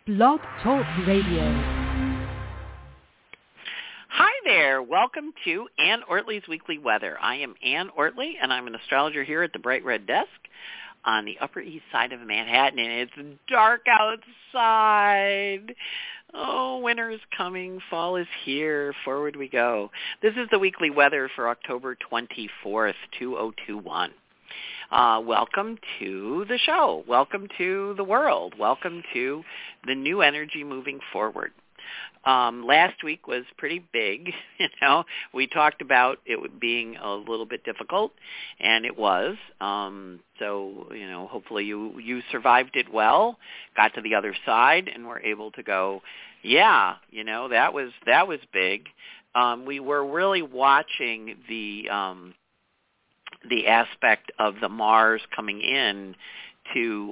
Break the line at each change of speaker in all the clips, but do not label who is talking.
Blog Talk Radio.
Hi there. Welcome to Ann Ortley's Weekly Weather. I am Ann Ortley, and I'm an astrologer here at the Bright Red Desk on the Upper East Side of Manhattan, and it's dark outside. Oh, winter is coming. Fall is here. Forward we go. This is the weekly weather for October 24th, 2021. Welcome to the show. Welcome to the world. Welcome to the new energy moving forward. Last week was pretty big. We talked about it being a little bit difficult, and it was. Hopefully you survived it well, got to the other side, and were able to go, that was big. We were really watching the aspect of the Mars coming in to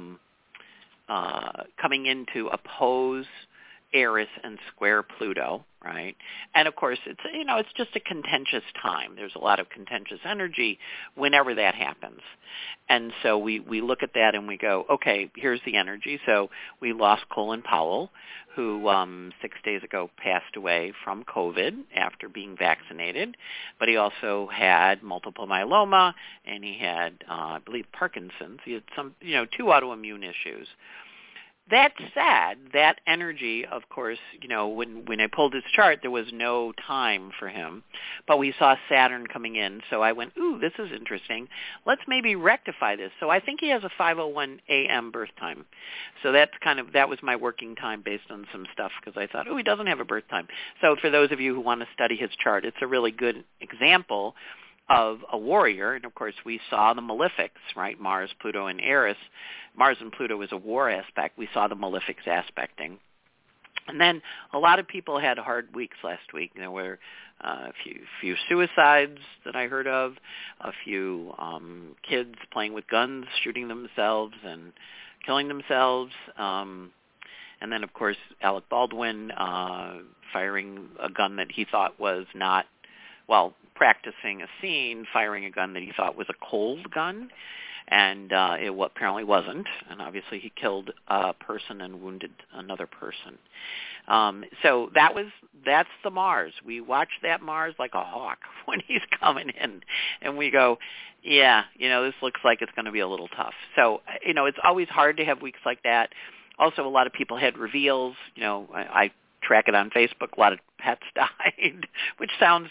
oppose Eris and square Pluto, right? And of course, it's just a contentious time. There's a lot of contentious energy whenever that happens. And so we look at that and we go, okay, here's the energy. So we lost Colin Powell, who 6 days ago passed away from COVID after being vaccinated. But he also had multiple myeloma, and he had, I believe, Parkinson's. He had some, two autoimmune issues. That said, that energy, of course, when I pulled his chart, there was no time for him. But we saw Saturn coming in, so I went, ooh, this is interesting. Let's maybe rectify this. So I think he has a 5:01 a.m. birth time. So that was my working time based on some stuff, because I thought, he doesn't have a birth time. So for those of you who want to study his chart, it's a really good example of a warrior. And of course we saw the malefics, right? Mars, Pluto, and Eris. Mars and Pluto is a war aspect. We saw the malefics aspecting. And then a lot of people had hard weeks last week. There were a few suicides that I heard of, a few kids playing with guns, shooting themselves and killing themselves. And then, of course, Alec Baldwin firing a gun that he thought was not, practicing a scene, firing a gun that he thought was a cold gun, and it apparently wasn't. And obviously he killed a person and wounded another person. So that's the Mars. We watch that Mars like a hawk when he's coming in, and we go, this looks like it's going to be a little tough. So, it's always hard to have weeks like that. Also, a lot of people had reveals. I track it on Facebook. A lot of pets died, which sounds,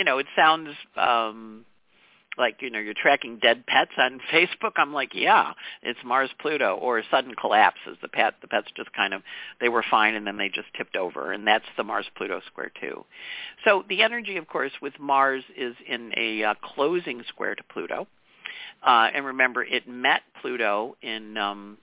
like, you're tracking dead pets on Facebook. I'm like, it's Mars Pluto, or sudden collapses. The pets just they were fine and then they just tipped over, and that's the Mars Pluto square too. So the energy, of course, with Mars is in a closing square to Pluto. And remember, it met Pluto in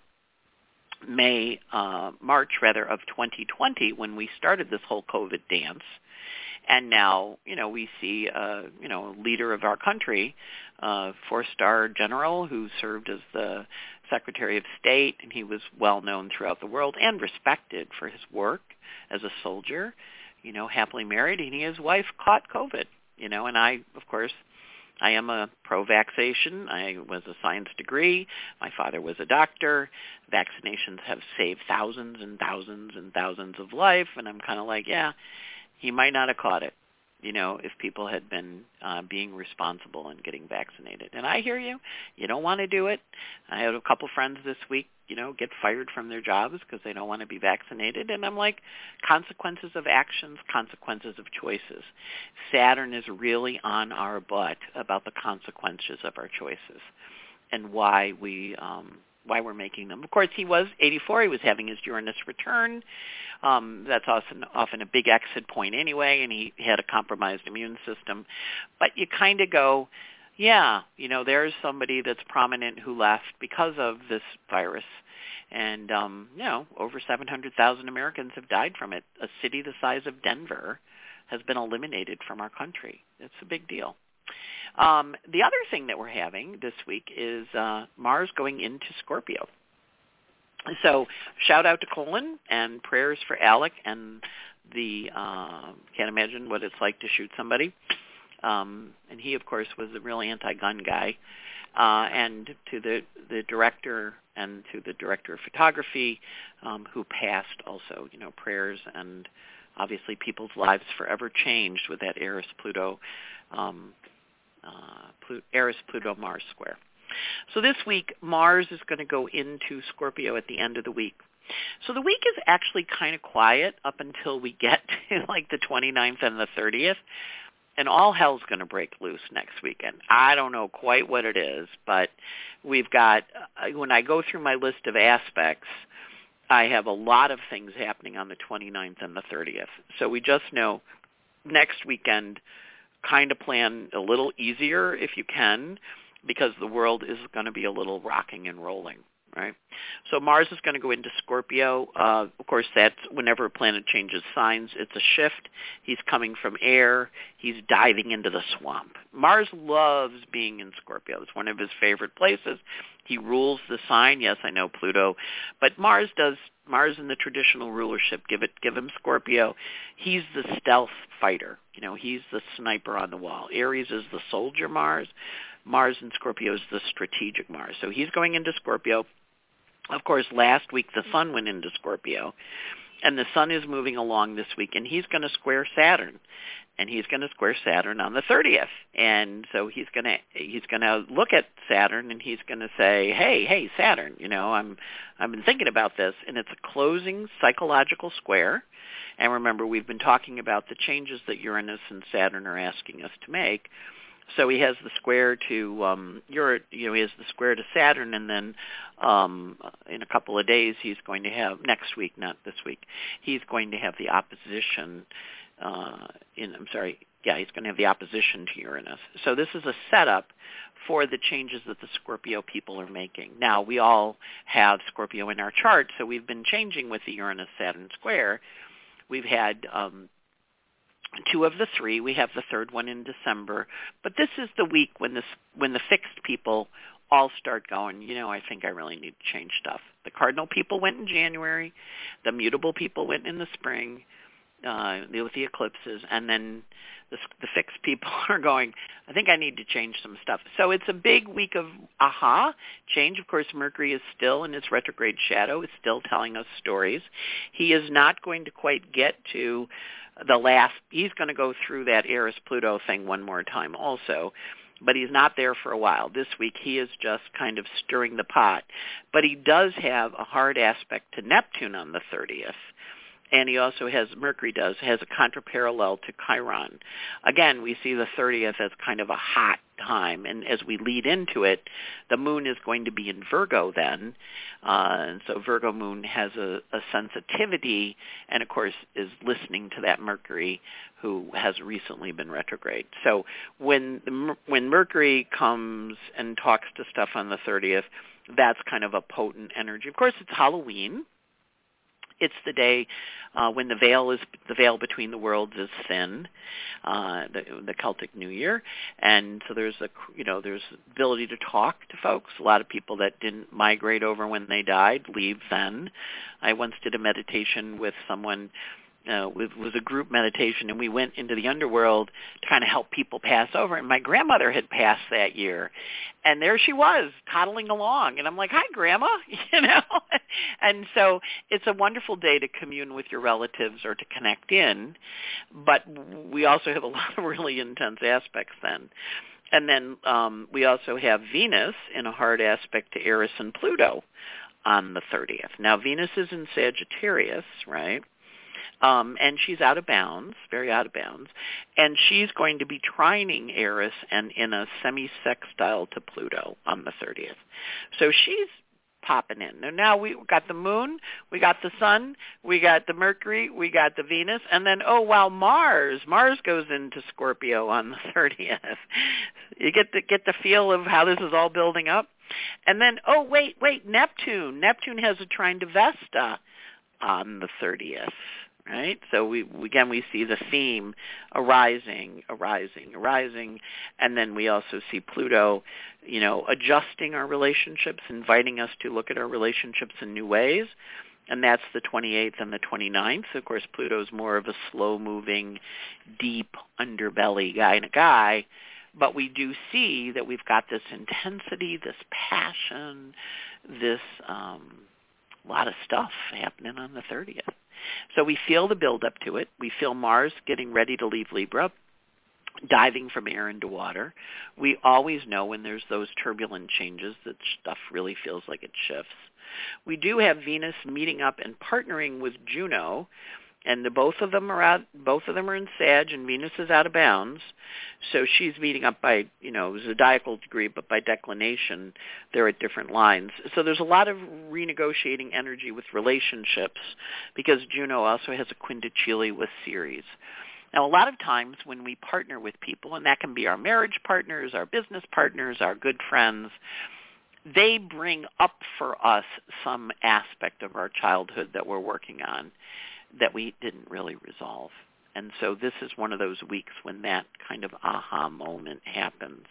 March of 2020, when we started this whole COVID dance. And now, we see, a leader of our country, four-star general who served as the Secretary of State, and he was well known throughout the world and respected for his work as a soldier, happily married, and his wife caught COVID, and I, of course, I am a pro-vaccination. I was a science degree. My father was a doctor. Vaccinations have saved thousands and thousands and thousands of life, and I'm kind of like, he might not have caught it, if people had been being responsible and getting vaccinated. And I hear you. You don't want to do it. I had a couple friends this week, get fired from their jobs because they don't want to be vaccinated. And I'm like, consequences of actions, consequences of choices. Saturn is really on our butt about the consequences of our choices and why we're making them. Of course, he was 84. He was having his Uranus return. That's often a big exit point anyway, and he had a compromised immune system. But you kind of go, there's somebody that's prominent who left because of this virus. And, over 700,000 Americans have died from it. A city the size of Denver has been eliminated from our country. It's a big deal. The other thing that we're having this week is Mars going into Scorpio. So shout out to Colin and prayers for Alec and can't imagine what it's like to shoot somebody. And he, of course, was a real anti-gun guy. and to the director and to the director of photography who passed also, prayers, and obviously people's lives forever changed with that Eris-Pluto Mars square. So this week, Mars is going to go into Scorpio at the end of the week. So the week is actually kind of quiet up until we get to like the 29th and the 30th. And all hell's going to break loose next weekend. I don't know quite what it is, but we've got, when I go through my list of aspects, I have a lot of things happening on the 29th and the 30th. So we just know next weekend, kind of plan a little easier if you can, because the world is going to be a little rocking and rolling, right? So Mars is going to go into Scorpio. Of course, that's whenever a planet changes signs, it's a shift. He's coming from air. He's diving into the swamp. Mars loves being in Scorpio. It's one of his favorite places. He rules the sign. Yes, I know Pluto, but Mars in the traditional rulership, give him Scorpio. He's the stealth fighter. He's the sniper on the wall. Aries is the soldier Mars. Mars in Scorpio is the strategic Mars. So he's going into Scorpio. Of course, last week the Sun went into Scorpio, and the Sun is moving along this week, and he's going to square Saturn. And he's going to square Saturn on the 30th. And so he's going to look at Saturn, and he's going to say, hey, Saturn, I've been thinking about this, and it's a closing psychological square. And remember, we've been talking about the changes that Uranus and Saturn are asking us to make. So he has the square to he has the square to Saturn, and then in a couple of days he's going to have, next week, not this week, he's going to have the opposition. He's going to have the opposition to Uranus. So this is a setup for the changes that the Scorpio people are making. Now, we all have Scorpio in our chart, so we've been changing with the Uranus-Saturn square. We've had two of the three. We have the third one in December. But this is the week when the fixed people all start going, I think I really need to change stuff. The cardinal people went in January. The mutable people went in the spring. With the eclipses, and then the fixed people are going, I think I need to change some stuff. So it's a big week of change. Of course, Mercury is still in its retrograde shadow. It's still telling us stories. He is not going to quite get to he's going to go through that Eris-Pluto thing one more time also, but he's not there for a while. This week he is just kind of stirring the pot. But he does have a hard aspect to Neptune on the 30th. And he also Mercury has a contraparallel to Chiron. Again, we see the 30th as kind of a hot time. And as we lead into it, the moon is going to be in Virgo then. And so Virgo moon has a sensitivity and, of course, is listening to that Mercury who has recently been retrograde. So when Mercury comes and talks to stuff on the 30th, that's kind of a potent energy. Of course, it's Halloween. It's the day when the veil between the worlds is thin, the Celtic New Year, and so there's ability to talk to folks. A lot of people that didn't migrate over when they died leave then. I once did a meditation with someone. It was a group meditation, and we went into the underworld to kind of help people pass over. And my grandmother had passed that year, and there she was toddling along. And I'm like, "Hi, Grandma," And so it's a wonderful day to commune with your relatives or to connect in. But we also have a lot of really intense aspects then. And then we also have Venus in a hard aspect to Eris and Pluto on the 30th. Now, Venus is in Sagittarius, right? And she's out of bounds, very out of bounds, and she's going to be trining Eris and in a semi-sextile to Pluto on the 30th. So she's popping in. Now we got the moon, we got the sun, we got the Mercury, we got the Venus, and then, Mars goes into Scorpio on the 30th. You get the feel of how this is all building up. And then, Neptune. Neptune has a trine to Vesta on the 30th. Right? So we see the theme arising, and then we also see Pluto, adjusting our relationships, inviting us to look at our relationships in new ways, and that's the 28th and the 29th. Of course, Pluto's more of a slow-moving, deep underbelly guy, But we do see that we've got this intensity, this passion, this lot of stuff happening on the 30th. So we feel the build up to it. We feel Mars getting ready to leave Libra, diving from air into water. We always know when there's those turbulent changes that stuff really feels like it shifts. We do have Venus meeting up and partnering with Juno, and both of them are in Sag, and Venus is out of bounds. So she's meeting up by, zodiacal degree, but by declination, they're at different lines. So there's a lot of renegotiating energy with relationships because Juno also has a quindecile with Ceres. Now, a lot of times when we partner with people, and that can be our marriage partners, our business partners, our good friends, they bring up for us some aspect of our childhood that we're working on that we didn't really resolve. And so this is one of those weeks when that kind of aha moment happens.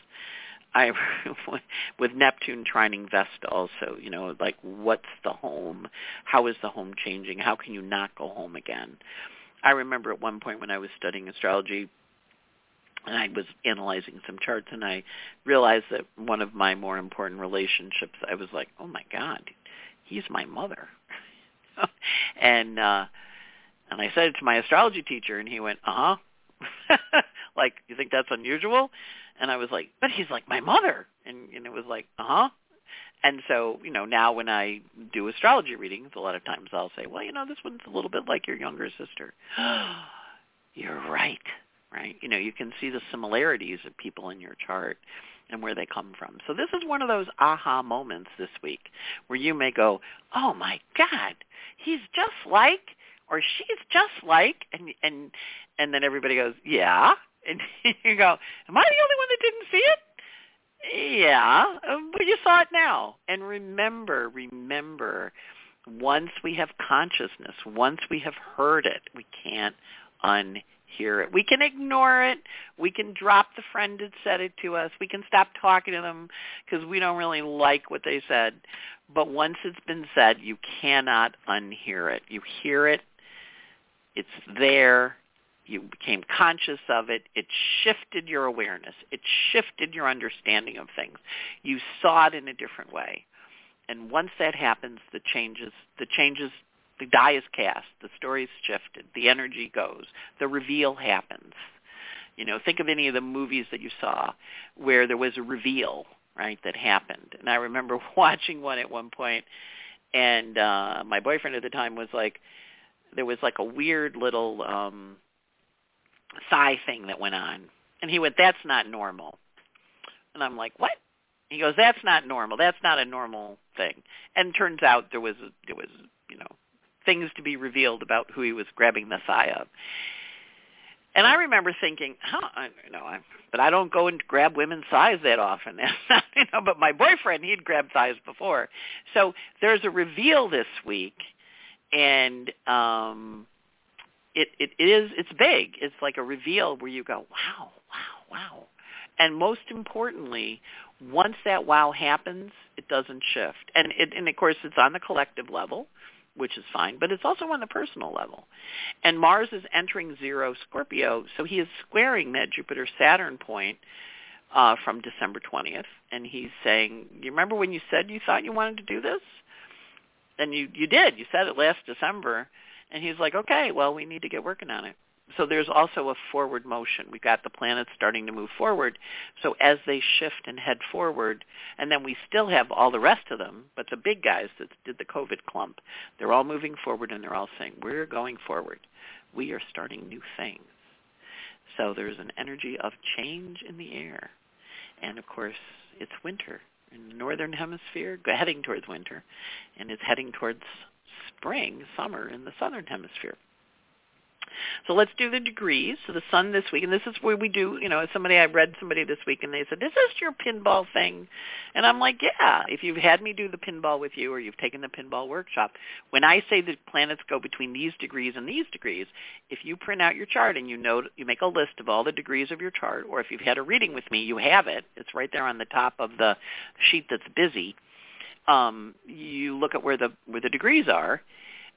With Neptune trining Vesta also, like what's the home? How is the home changing? How can you not go home again? I remember at one point when I was studying astrology, and I was analyzing some charts, and I realized that one of my more important relationships, I was like, oh my God, he's my mother. And I said it to my astrology teacher, and he went, like, you think that's unusual? And I was like, but he's like my mother. And it was like, And so, now when I do astrology readings, a lot of times I'll say, well, this one's a little bit like your younger sister. You're right, right? You can see the similarities of people in your chart and where they come from. So this is one of those aha moments this week where you may go, oh, my God, he's just like, or she's just like, and then everybody goes, yeah. And you go, am I the only one that didn't see it? Yeah, but you saw it now. And remember, once we have consciousness, once we have heard it, we can't unhear it. We can ignore it. We can drop the friend that said it to us. We can stop talking to them because we don't really like what they said. But once it's been said, you cannot unhear it. You hear it. It's there. You became conscious of it. It shifted your awareness. It shifted your understanding of things. You saw it in a different way. And once that happens, the die is cast. The story's shifted. The energy goes. The reveal happens. Think of any of the movies that you saw where there was a reveal, right, that happened. And I remember watching one at one point, and my boyfriend at the time was like, there was like a weird little sigh thing that went on. And he went, that's not normal. And I'm like, what? He goes, that's not normal. That's not a normal thing. And turns out there was things to be revealed about who he was grabbing the thigh of. And I remember thinking, but I don't go and grab women's thighs that often. But my boyfriend, he'd grabbed thighs before. So there's a reveal this week, and it's big. It's like a reveal where you go, wow. And most importantly, once that wow happens, it doesn't shift. And of course, it's on the collective level, which is fine, but it's also on the personal level. And Mars is entering 0 Scorpio, so he is squaring that Jupiter-Saturn point from December 20th. And he's saying, you remember when you said you thought you wanted to do this? And you did. You said it last December. And he's like, okay, well, we need to get working on it. So there's also a forward motion. We've got the planets starting to move forward. So as they shift and head forward, and then we still have all the rest of them, but the big guys that did the COVID clump, they're all moving forward, and they're all saying, we're going forward. We are starting new things. So there's an energy of change in the air. And, of course, it's winter in the northern hemisphere, heading towards winter, and it's heading towards spring, summer in the southern hemisphere. So let's do the degrees. So the sun this week, and this is where we do, I read somebody this week, and they said, is this your pinball thing? And I'm like, yeah, if you've had me do the pinball with you or you've taken the pinball workshop, when I say the planets go between these degrees and these degrees, if you print out your chart and you make a list of all the degrees of your chart, or if you've had a reading with me, you have it. It's right there on the top of the sheet that's busy. You look at where the degrees are,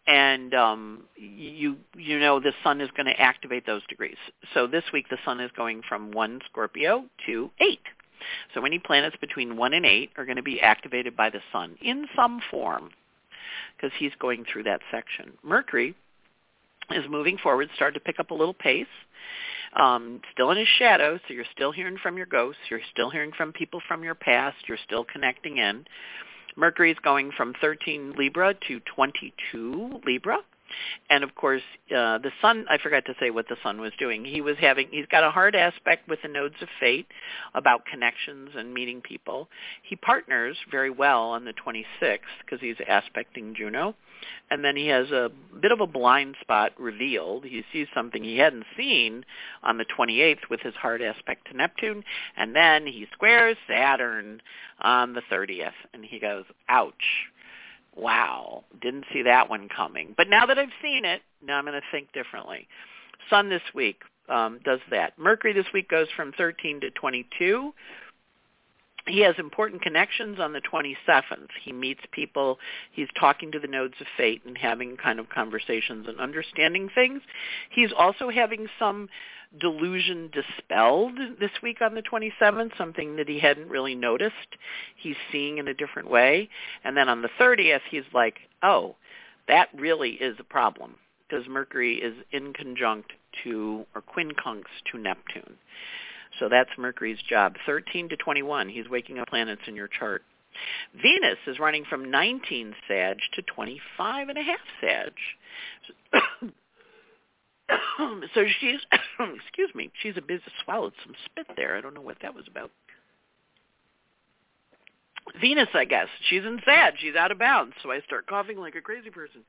And you know the sun is going to activate those degrees. So this week the sun is going from 1 Scorpio to 8. So any planets between 1 and 8 are going to be activated by the sun in some form because he's going through that section. Mercury is moving forward, starting to pick up a little pace. Still in his shadow, so you're still hearing from your ghosts. You're still hearing from people from your past. You're still connecting in. Mercury is going from 13 Libra to 22 Libra. And, of course, the sun, I forgot to say what the sun was doing. He's got a hard aspect with the nodes of fate about connections and meeting people. He partners very well on the 26th because he's aspecting Juno. And then he has a bit of a blind spot revealed. He sees something he hadn't seen on the 28th with his hard aspect to Neptune. And then he squares Saturn on the 30th. And he goes, ouch. Wow, didn't see that one coming. But now that I've seen it, now I'm going to think differently. Sun this week does that. Mercury this week goes from 13 to 22. He has important connections on the 27th. He meets people. He's talking to the nodes of fate and having kind of conversations and understanding things. He's also having some delusion dispelled this week on the 27th, something that he hadn't really noticed. He's seeing in a different way. And then on the 30th, he's like, oh, that really is a problem because Mercury is in conjunct to, or quincunx to Neptune. So that's Mercury's job. 13 to 21, he's waking up planets in your chart. Venus is running from 19 Sag to 25 and a half Sag. So she's, excuse me, she's a bit swallowed some spit there. I don't know what that was about. Venus, I guess. She's in Sag. She's out of bounds. So I start coughing like a crazy person.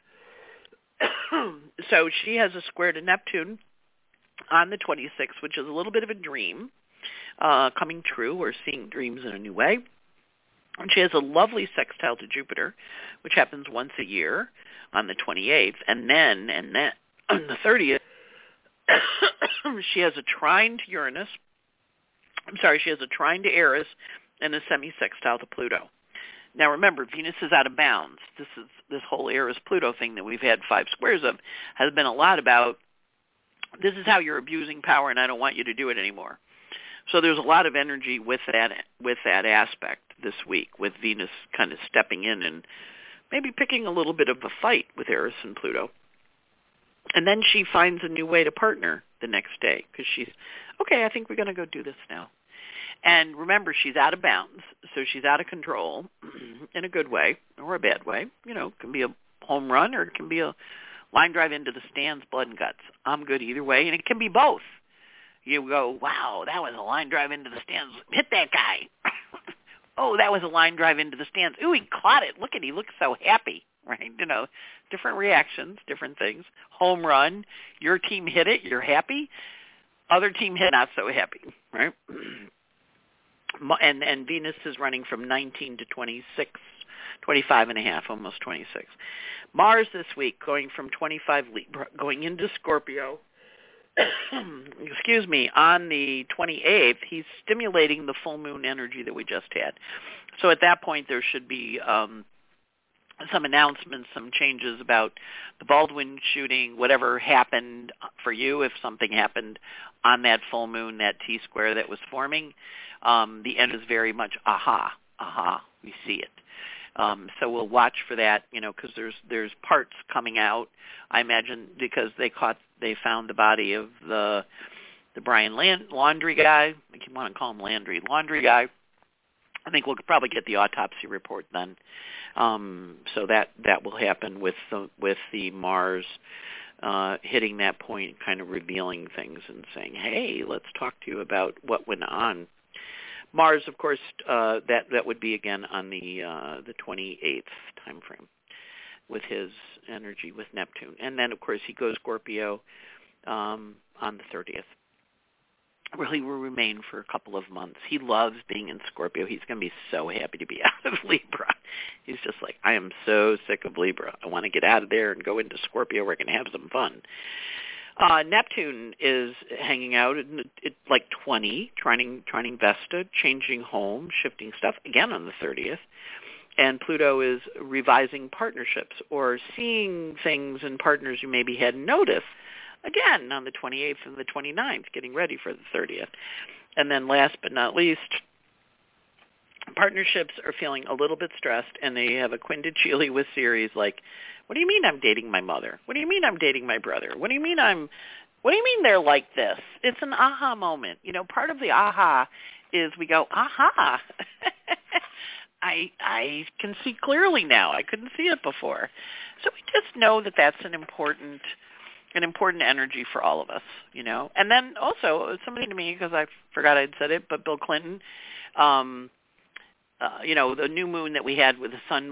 So she has a square to Neptune on the 26th, which is a little bit of a dream coming true or seeing dreams in a new way. And she has a lovely sextile to Jupiter, which happens once a year on the 28th. And then on the 30th, she has a trine to Uranus. She has a trine to Eris and a semi-sextile to Pluto. Now remember, Venus is out of bounds. This whole Eris-Pluto thing that we've had 5 squares of has been a lot about this is how you're abusing power and I don't want you to do it anymore. So there's a lot of energy with that aspect this week, with Venus kind of stepping in and maybe picking a little bit of a fight with Eris and Pluto. And then she finds a new way to partner the next day because she's, okay, I think we're going to go do this now. And remember, she's out of bounds, so she's out of control in a good way or a bad way. You know, it can be a home run or it can be a line drive into the stands, blood and guts. I'm good either way, and it can be both. You go, wow, that was a line drive into the stands. Hit that guy. Oh, that was a line drive into the stands. Ooh, he caught it. Look at, he looks so happy, right? You know, different reactions, different things. Home run, your team hit it, you're happy. Other team hit, not so happy, right? And Venus is running from 19 to 26, 25 and a half, almost 26. Mars this week going from 25 Libra, going into Scorpio. Excuse me, on the 28th, he's stimulating the full moon energy that we just had. So at that point, there should be some announcements, some changes about the Baldwin shooting, whatever happened for you, if something happened on that full moon, that T-square that was forming. The end is very much, we see it. So we'll watch for that, you know, because there's parts coming out, I imagine, because they found the body of the Brian Laundrie guy. I keep wanting to call him Laundrie guy. I think we'll probably get the autopsy report then. So that will happen with the Mars hitting that point, kind of revealing things and saying, hey, let's talk to you about what went on. Mars, of course, that would be again on the 28th time frame with his energy with Neptune. And then, of course, he goes Scorpio on the 30th. Really will remain for a couple of months. He loves being in Scorpio. He's going to be so happy to be out of Libra. He's just like, I am so sick of Libra. I want to get out of there and go into Scorpio. We're going to have some fun. Neptune is hanging out at like 20, trining Vesta, changing home, shifting stuff, again on the 30th. And Pluto is revising partnerships or seeing things in partners you maybe hadn't noticed, again, on the 28th and the 29th, getting ready for the 30th. And then last but not least, partnerships are feeling a little bit stressed, and they have a quindecile with Ceres like, what do you mean I'm dating my mother? What do you mean I'm dating my brother? What do you mean they're like this? It's an aha moment. Part of the aha is we go, aha. I can see clearly now. I couldn't see it before. So we just know that that's an important energy for all of us, And then also, somebody to me, because I forgot I'd said it, but Bill Clinton, the new moon that we had with the Sun,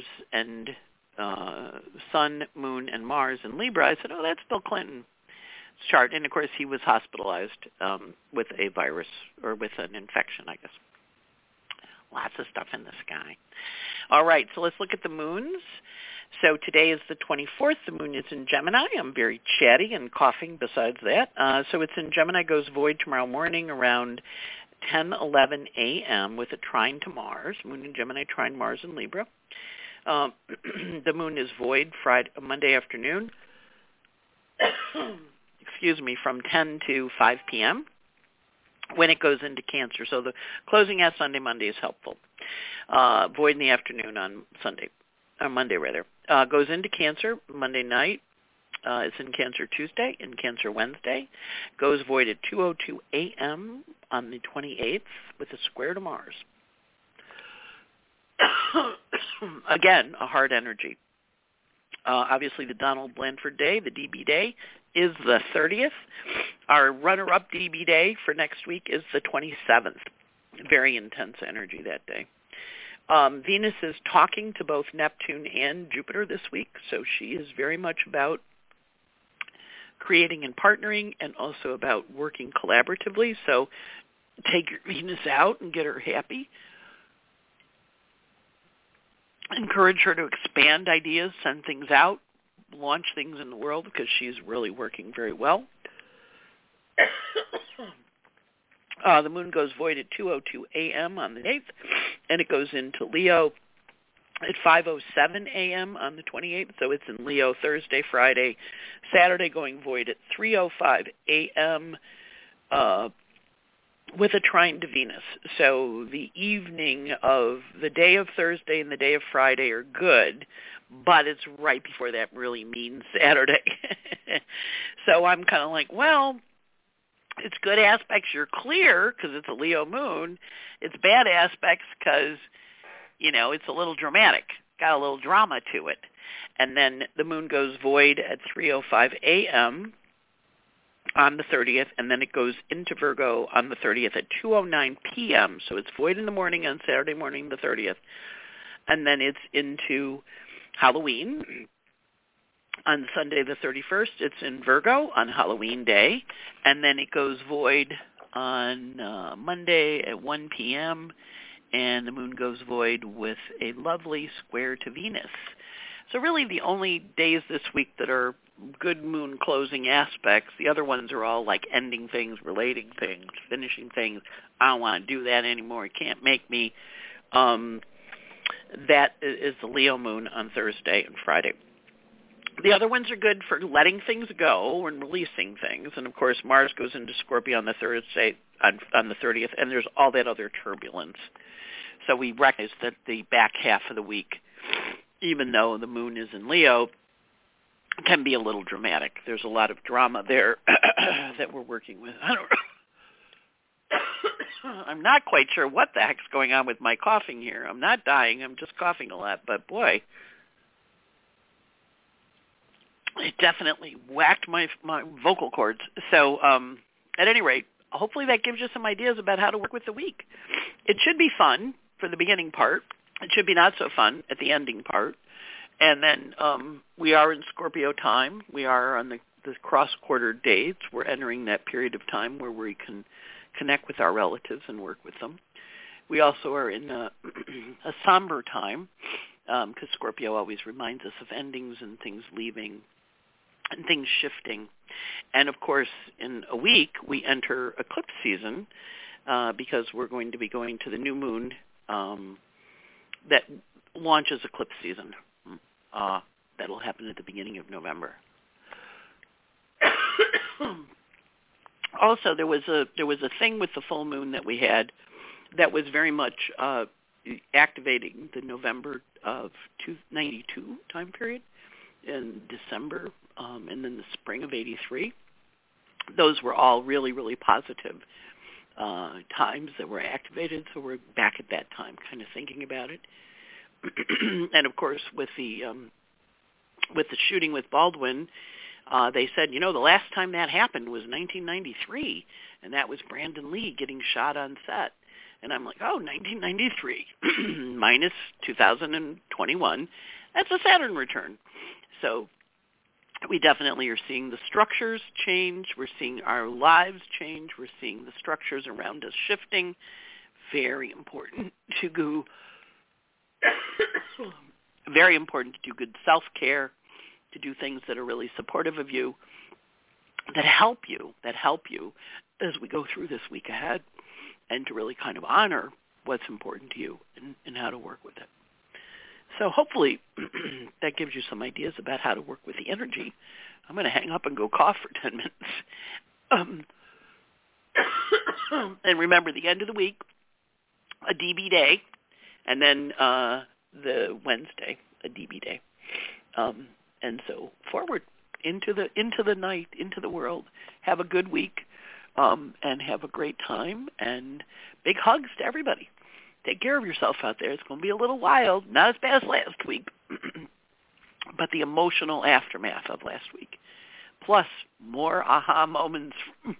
Moon, and Mars in Libra, I said, oh, that's Bill Clinton's chart. And, of course, he was hospitalized with a virus or with an infection, I guess. Lots of stuff in the sky. All right, so let's look at the moons. So today is the 24th. The moon is in Gemini. I'm very chatty and coughing besides that. So it's in Gemini, goes void tomorrow morning around 10:11 a.m. with a trine to Mars. Moon in Gemini, trine Mars in Libra. The moon is void Monday afternoon. From 10 to 5 p.m. when it goes into Cancer. So the closing at Sunday, Monday is helpful. Void in the afternoon on Monday rather. Goes into Cancer Monday night. It's in Cancer Tuesday, in Cancer Wednesday. Goes void at 2:02 a.m. on the 28th with a square to Mars. Again, a hard energy. Obviously, the Donald Blanford Day, the DB Day, is the 30th. Our runner-up DB Day for next week is the 27th. Very intense energy that day. Venus is talking to both Neptune and Jupiter this week, so she is very much about creating and partnering and also about working collaboratively. So take your Venus out and get her happy. Encourage her to expand ideas, send things out, launch things in the world because she's really working very well. The moon goes void at 2:02 a.m. on the 8th, and it goes into Leo at 5:07 a.m. on the 28th. So it's in Leo Thursday, Friday, Saturday, going void at 3:05 a.m. With a trine to Venus. So the evening of the day of Thursday and the day of Friday are good, but it's right before that really mean Saturday. So I'm kind of like, well, it's good aspects, you're clear because it's a Leo moon. It's bad aspects because, it's a little dramatic, got a little drama to it. And then the moon goes void at 3:05 a.m. on the 30th, and then it goes into Virgo on the 30th at 2:09 p.m. So it's void in the morning on Saturday morning, the 30th. And then it's into Halloween. On Sunday the 31st, it's in Virgo on Halloween Day. And then it goes void on Monday at 1 p.m., and the moon goes void with a lovely square to Venus. So really the only days this week that are good moon closing aspects, the other ones are all like ending things, relating things, finishing things. I don't want to do that anymore. It can't make me. That is the Leo moon on Thursday and Friday. The other ones are good for letting things go and releasing things. And, of course, Mars goes into Scorpio on the Thursday, on the 30th, and there's all that other turbulence. So we recognize that the back half of the week, even though the moon is in Leo, can be a little dramatic. There's a lot of drama there that we're working with. I'm not quite sure what the heck's going on with my coughing here. I'm not dying. I'm just coughing a lot. But, boy, it definitely whacked my vocal cords. So at any rate, hopefully that gives you some ideas about how to work with the week. It should be fun for the beginning part. It should be not so fun at the ending part. And then we are in Scorpio time. We are on the cross-quarter dates. We're entering that period of time where we can connect with our relatives and work with them. We also are in a somber time because Scorpio always reminds us of endings and things leaving and things shifting. And, of course, in a week, we enter eclipse season because we're going to be going to the new moon that launches eclipse season. That'll happen at the beginning of November. Also, there was a thing with the full moon that we had that was very much activating the November of 92 time period, in December, and then the spring of 83. Those were all really, really positive times that were activated. So we're back at that time, kind of thinking about it. And of course, with the shooting with Baldwin, they said, the last time that happened was 1993, and that was Brandon Lee getting shot on set. And I'm like, 1993 minus 2021, that's a Saturn return. So we definitely are seeing the structures change. We're seeing our lives change. We're seeing the structures around us shifting. Very important to go. Very important to do good self-care, to do things that are really supportive of you, that help you as we go through this week ahead, and to really kind of honor what's important to you and how to work with it. So hopefully that gives you some ideas about how to work with the energy. I'm going to hang up and go cough for 10 minutes. And remember, the end of the week, a DB day, and then the Wednesday, a DB day. And so forward into the night, into the world. Have a good week, and have a great time, and big hugs to everybody. Take care of yourself out there. It's going to be a little wild, not as bad as last week, but the emotional aftermath of last week. Plus, more aha moments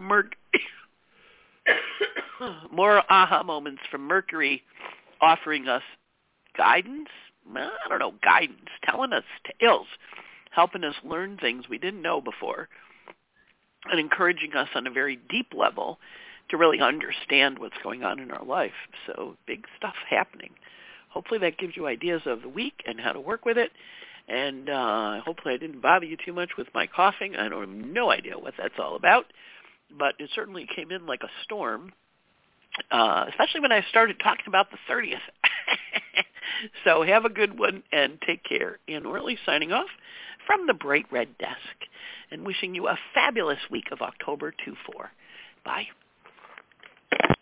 from Mercury offering us guidance. I don't know, guidance, telling us tales, helping us learn things we didn't know before, and encouraging us on a very deep level to really understand what's going on in our life. So big stuff happening. Hopefully that gives you ideas of the week and how to work with it. And hopefully I didn't bother you too much with my coughing. I have no idea what that's all about. But it certainly came in like a storm, especially when I started talking about the 30th. So have a good one and take care. Ann Orley signing off from the Bright Red Desk and wishing you a fabulous week of October 24. Bye.